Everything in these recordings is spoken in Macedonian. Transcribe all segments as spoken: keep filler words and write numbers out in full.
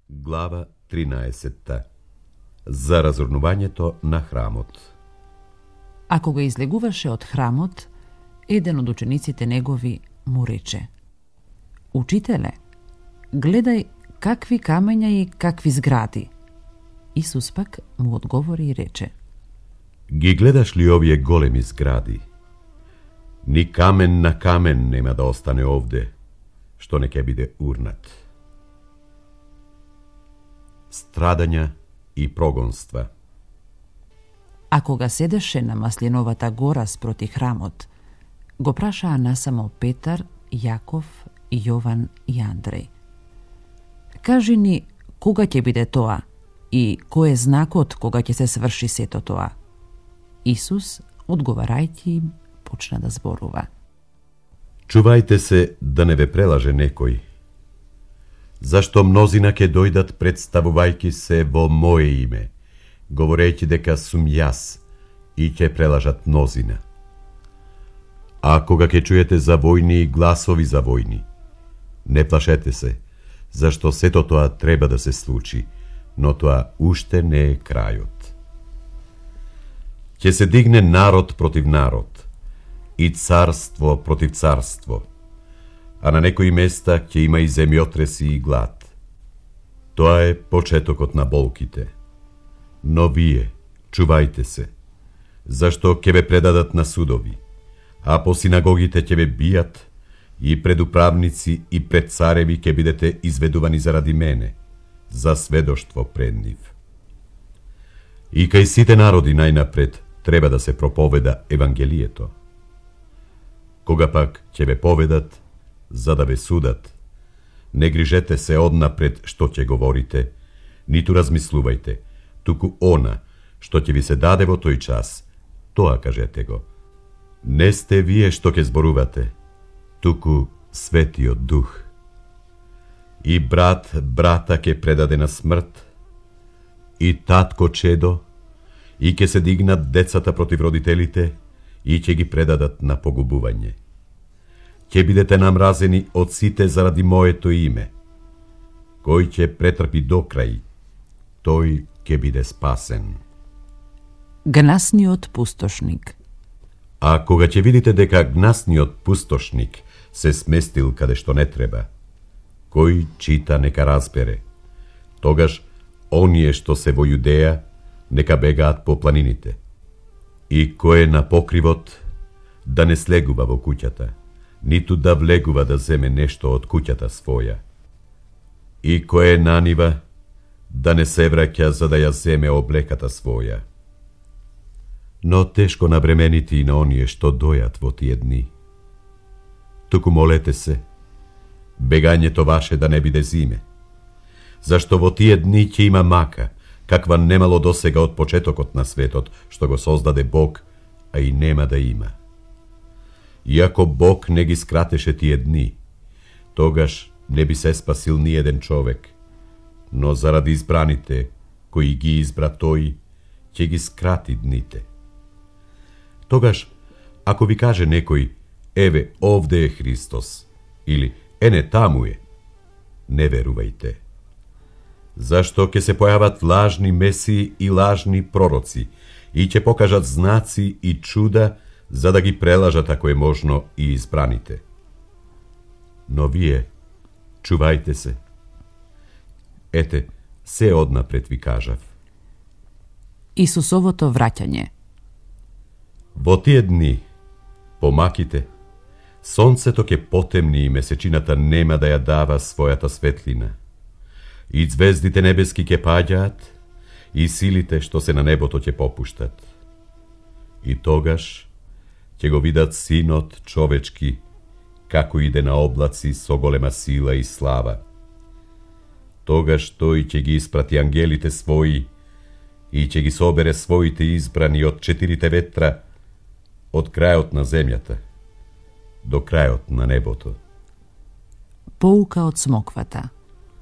Глава тринаесетта. За разорнувањето на храмот. А кога излегуваше од храмот, еден од учениците негови му рече: Учителе, гледај какви камења и какви згради. Исус пак му одговори и рече: Ги гледаш ли овие големи згради? Ни камен на камен нема да остане овде, што не ќе биде урнат. Страдања и прогонства. А кога седеше на Маслиновата гора спроти храмот, го прашаа насамо Петар, Јаков, Јован и Андреј: Кажи ни, кога ќе биде тоа и кој е знакот кога ќе се сврши сето тоа? Исус, одговарајќи им, почна да зборува: Чувајте се да не ве прелаже некој. Зашто мнозина ќе дојдат представувајќи се во мое име, говорејќи дека сум јас, и ќе прелажат мнозина. А кога ќе чуете за војни и гласови за војни, не плашете се, зашто сето тоа треба да се случи, но тоа уште не е крајот. Ќе се дигне народ против народ и царство против царство, а на некои места ќе има и земјотреси и глад. Тоа е почетокот на болките. Но вие, чувајте се, зашто ќе ве предадат на судови, а по синагогите ќе ве бијат и пред управници и пред цареви ќе бидете изведувани заради мене, за сведоштво пред нив. И кај сите народи најнапред треба да се проповеда Евангелието. Кога пак ќе ве поведат, за да ве судат, не грижете се однапред што ќе говорите, ниту размислувајте, туку она што ќе ви се даде во тој час, тоа кажете го. Не сте вие што ќе зборувате, туку Светиот Дух. И брат брата ќе предаде на смрт, и татко чедо, и ќе се дигнат децата против родителите, и ќе ги предадат на погубување. Ќе бидете намразени од сите заради моето име. Кој ќе претрпи до крај, тој ќе биде спасен. Гнасниот пустошник. А кога ќе видите дека гнасниот пустошник се сместил каде што не треба, кој чита нека разбере. Тогаш оние што се во Јудеја нека бегаат по планините. И кој е на покривот да не слегува во куќата, ниту да влегува да земе нешто од куќата своја. И кој е на нива да не се враќа за да ја земе облеката своја. Но тешко на бремените и на оние што дојат во тие дни. Туку молете се, бегањето ваше да не биде зиме, зашто во тие дни ќе има мака, каква немало досега од почетокот на светот, што го создаде Бог, а и нема да има. Иако Бог не ги скратеше тие дни, тогаш не би се спасил ни еден човек, но заради избраните, кои ги избра тој, ќе ги скрати дните. Тогаш, ако ви каже некој, еве, овде е Христос, или ене таму е, не верувајте. Зашто ќе се појават лажни месии и лажни пророци и ќе покажат знаци и чуда, за да ги прелажат, ако е можно, и избраните. Но вие, чувајте се. Ете, се однапред ви кажав. Исусовото враќање. Во тие дни, помаките, сонцето ќе потемни и месечината нема да ја дава својата светлина. И звездите небески ќе паѓаат, и силите што се на небото ќе попуштат. И тогаш ќе го видат Синот човечки, како иде на облаци со голема сила и слава. Тогаш тој ќе ги испрати ангелите своји и ќе ги собере своите избрани од четирите ветра, од крајот на земјата до крајот на небото. Поука од смоквата.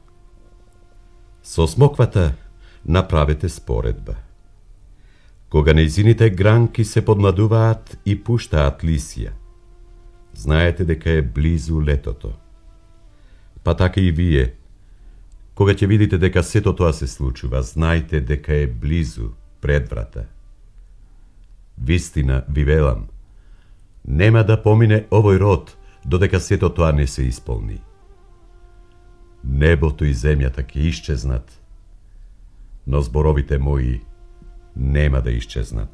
Со смоквата направете споредба. Кога нејзините гранки се подмладуваат и пуштаат лисија, знаете дека е близу летото. Па така и вие, Кога ќе видите дека сето тоа се случува, знајте дека е близу, пред врата. Вистина ви велам, нема да помине овој род, додека сето тоа не се исполни. Небото и земјата ќе исчезнат, но зборовите мои нема да исчезнат.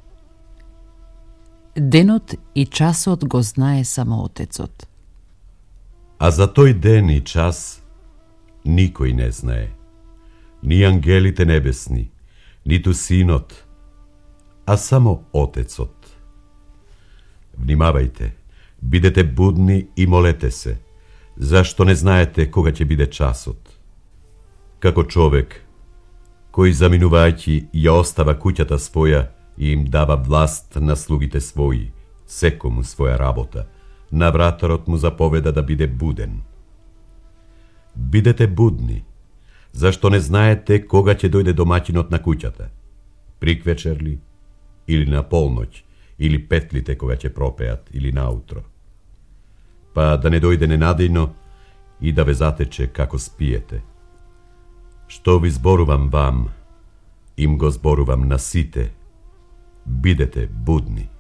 Денот и часот го знае само Отецот. А за тој ден и час никој не знае, ни ангелите небесни, ниту Синот, а само Отецот. Внимавајте, бидете будни и молете се, зашто не знаете кога ќе биде часот. Како човек, кој заминувајќи ја остава куќата своја и им дава власт на слугите своји, секому своја работа, навратарот му заповеда да биде буден. Бидете будни, зашто не знаете кога ќе дојде домаќинот на куќата, приквечер ли, или на полноќ, или петлите кога ќе пропеат, или наутро. Па да не дојде ненадејно и да ве затече како спиете. Што ви зборувам вам, им го зборувам на сите, бидете будни.